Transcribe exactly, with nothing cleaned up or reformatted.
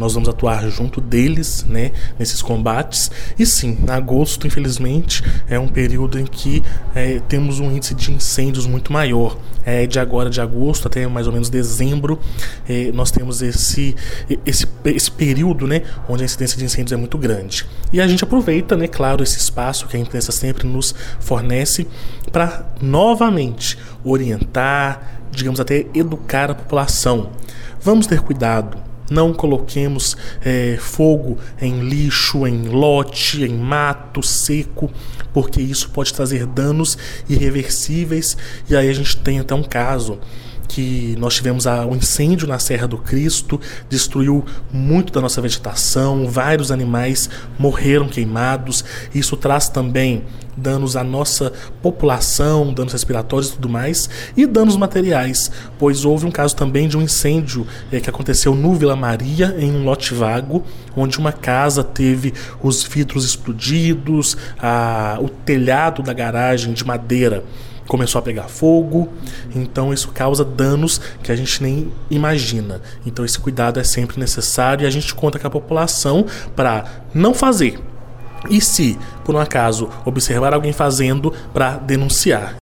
nós vamos atuar junto deles, né, nesses combates. E sim, agosto, infelizmente, é um período em que é, temos um índice de incêndios muito maior. É, de agora, de agosto até mais ou menos dezembro, é, nós temos esse, esse, esse período, né, onde a incidência de incêndios é muito grande. E a gente aproveita, né, claro, esse espaço que a imprensa sempre nos fornece para novamente orientar, digamos até educar a população. Vamos ter cuidado. Não coloquemos é, fogo em lixo, em lote, em mato seco, porque isso pode trazer danos irreversíveis. E aí a gente tem até um caso que nós tivemos a, um incêndio na Serra do Cristo, destruiu muito da nossa vegetação, vários animais morreram queimados. Isso traz também danos à nossa população, danos respiratórios e tudo mais, e danos materiais, pois houve um caso também de um incêndio é, que aconteceu no Vila Maria, em um lote vago, onde uma casa teve os vidros explodidos, a, o telhado da garagem de madeira começou a pegar fogo. Então isso causa danos que a gente nem imagina. Então esse cuidado é sempre necessário e a gente conta com a população para não fazer. E se, por um acaso, observar alguém fazendo, para denunciar.